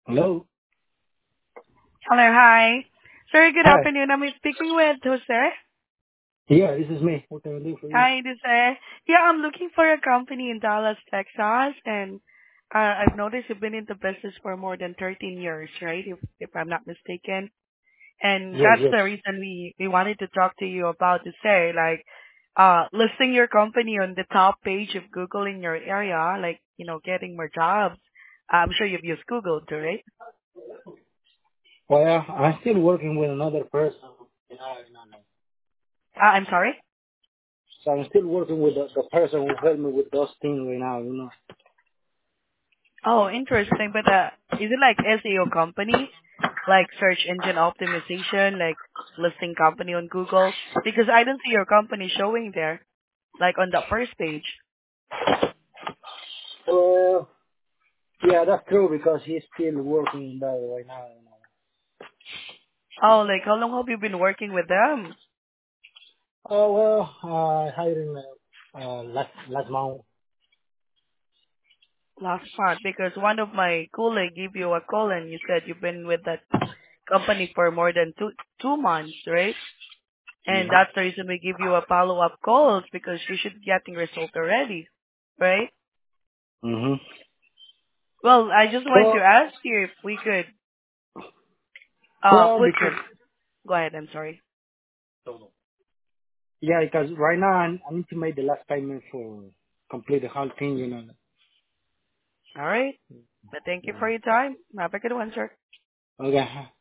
Hello. Hello, hi. Sir, good Hi. afternoon. I'm speaking with Jose. Yeah, this is me. What can I do for you? Hi, Jose. Yeah, I'm looking for a company in Dallas, Texas, and I've noticed you've been in the business for more than 13 years, right? If I'm not mistaken. And Yes, that's yes. the reason we wanted to talk to you about to say, like, listing your company on the top page of Google in your area, like, getting more jobs. I'm sure you've used Google too, right? Well, I'm still working with another person. No. I'm sorry? So I'm still working with the person who helped me with those things right now. Oh, interesting. But is it like SEO company, like search engine optimization, like listing company on Google? Because I don't see your company showing there, like on the first page. Well, yeah, that's true because he's still working in that right now. Oh, like how long have you been working with them? Oh well, I hired him last month. Last month, because one of my colleagues gave you a call and you said you've been with that company for more than two months, right? And Yeah. that's the reason we give you a follow-up calls because you should be getting result already, right? Mhm. Well, I just wanted to Well, ask you if we could well, put because your. Go ahead. I'm sorry. yeah, because right now I need to make the last payment for complete the whole thing. All right. But thank you for Yeah. your time. Have a good one, sir. Okay.